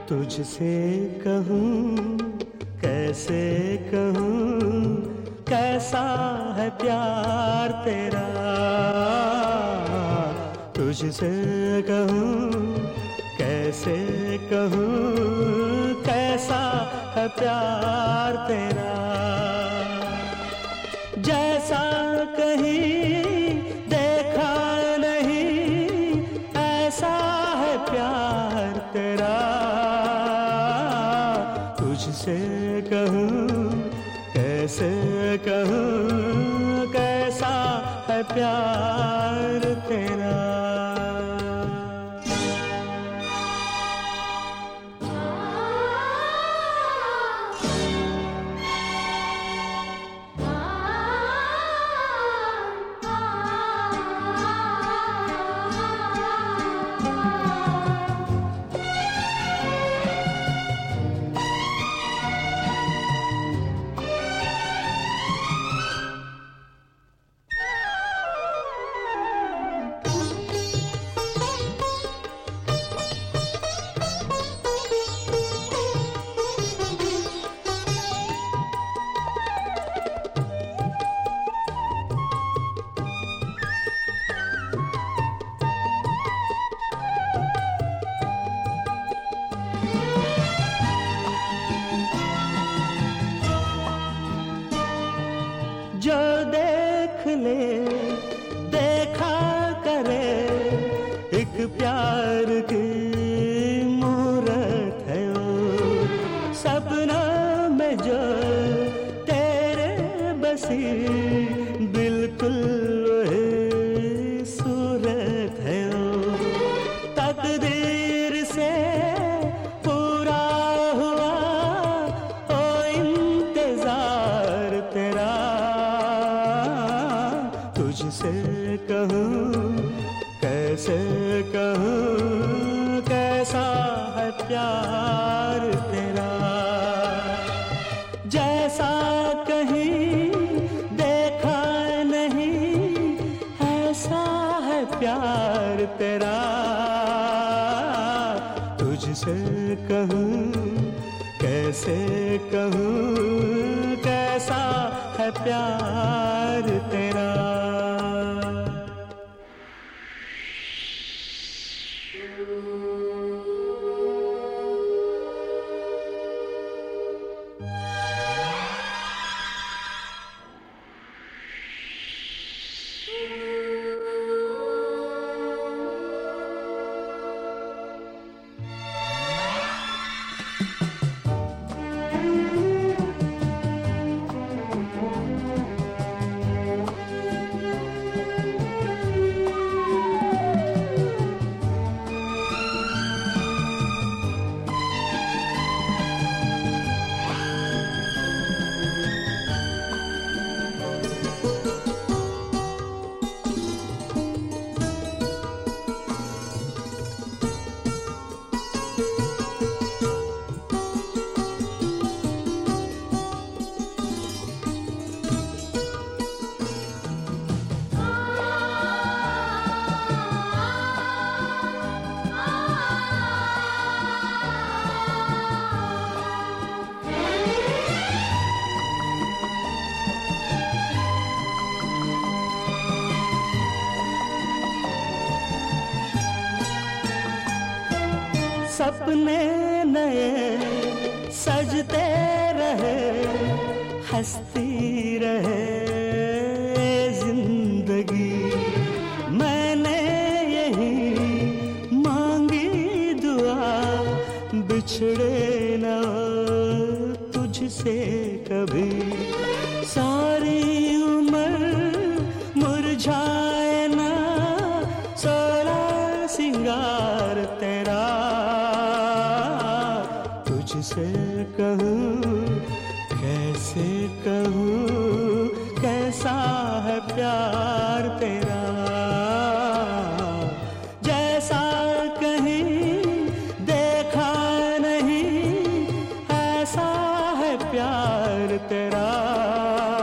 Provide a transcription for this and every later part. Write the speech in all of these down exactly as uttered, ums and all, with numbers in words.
तुझसे कहूँ कैसे कहूँ, कैसा है प्यार तेरा। तुझसे कहूँ कैसे कहूँ, कैसा है प्यार तेरा। जैसा कहीं देखा नहीं, ऐसा है प्यार तेरा। तुझसे कहूँ कैसे कहूँ, कैसा है प्यार तेरा। जो देख ले देखा करे, एक प्यार की मूरत है वो। सपनों में जो तेरे बसी, बिल्कुल वही सूरत है वो। तकदीर से पूरा हुआ ओ इंतजार तेरा। तुझसे कहूँ कैसे कहूँ, कैसा है प्यार तेरा। जैसा कहीं देखा नहीं, ऐसा है प्यार तेरा। तुझसे कहूँ कैसे कहूँ, कैसा है प्यार तेरा। सपने नए सजते रहे, हंसती रहे जिंदगी। मैंने यही मांगी दुआ, बिछड़े ना तुझसे कभी। सारी उम्र मुरझाए ना सोला सिंगार तेरा। तुझसे कहूँ कैसे कहूँ, कैसा है प्यार तेरा। जैसा कहीं देखा नहीं, ऐसा है प्यार तेरा।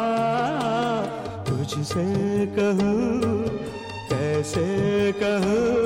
तुझसे कहूँ कैसे कहूँ,